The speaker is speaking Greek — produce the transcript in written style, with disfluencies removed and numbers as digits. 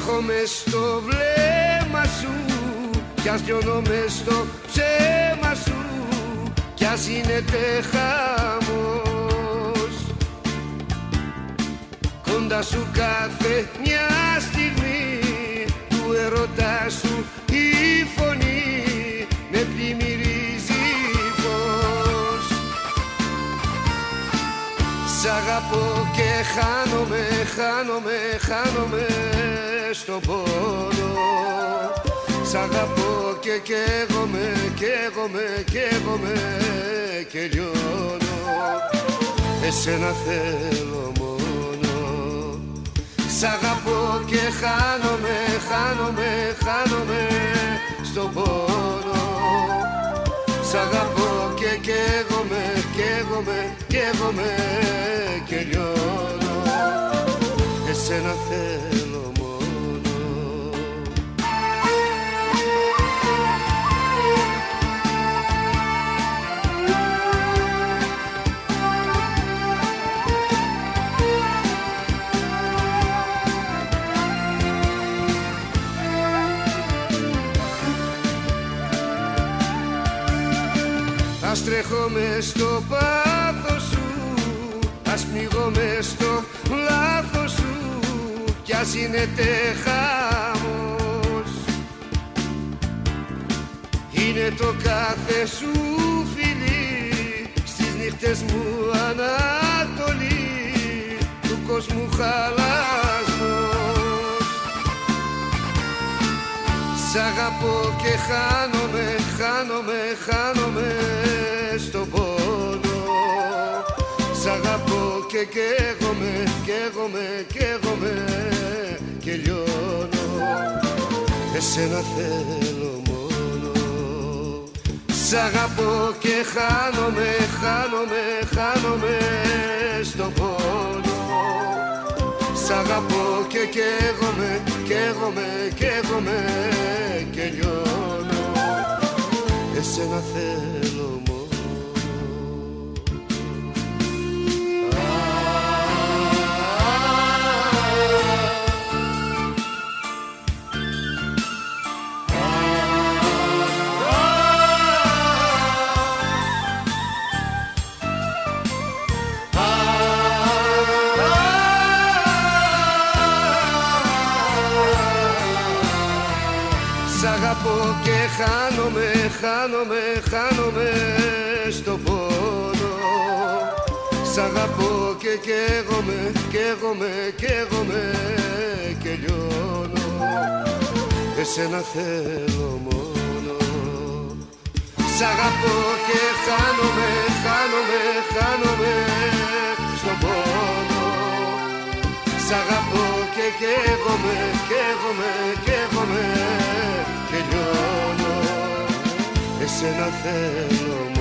τρέχω μες στο βλέμμα σου κι ας λιώνω μες στο ψέμα σου κι ας γίνεται χαμός. Κοντά σου κάθε μια στιγμή του ερωτά σου η φωνή με πλημμυρίζει φως. Σ' αγαπώ και χάνομαι, χάνομαι, χάνομαι στον πόνο. Σ' αγαπώ και καίγομαι, καίγομαι, καίγομαι και λιώνω. Εσένα θέλω μόνο. Σ' αγαπώ και χάνομαι, χάνομαι, χάνομαι στον πόνο. Σ' αγαπώ και καίγομαι, καίγομαι, καίγομαι και λιώνω. Εσένα θέλω μόνο. Ας τρέχω μες στο πάθος σου, ας πνιγώ μες στο λάθος σου κι ας γίνεται χαμός. Είναι το κάθε σου φιλί στις νύχτες μου ανατολή του κόσμου χαλασμός. Σ' αγαπώ και χάνομαι, χάνομαι, χάνομαι στον πόνο. Σ' αγαπώ και καίγομαι, καίγομαι, καίγομαι και λιώνω. Εσένα θέλω μόνο. Σ' αγαπώ και χάνομαι, χάνομαι, χάνομαι στον πόνο. Σ' αγαπώ και καίγομαι, καίγομαι, καίγομαι και λιώνω. Εσένα θέλω μόνο. Σ' αγαπώ και χάνομαι, χάνομαι, χάνομαι στον πόνο. Σ' αγαπώ και καίγομαι, καίγομαι, καίγομαι και λιώνω. Εσένα θέλω μόνο. Σ' αγαπώ και χάνομαι, χάνομαι, χάνομαι στον πόνο. Σ' αγαπώ και καίγομαι, καίγομαι, καίγομαι και λιώνω. Εσένα θέλω.